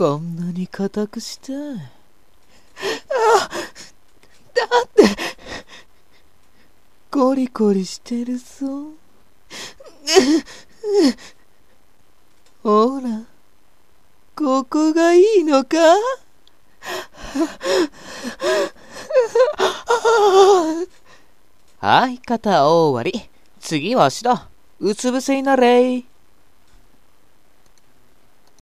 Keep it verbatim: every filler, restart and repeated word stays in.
こんなに硬くしたい。あ、だってコリコリしてるぞ。ほら、ここがいいのか？はい、肩終わり。次は足だ。うつ伏せになれ。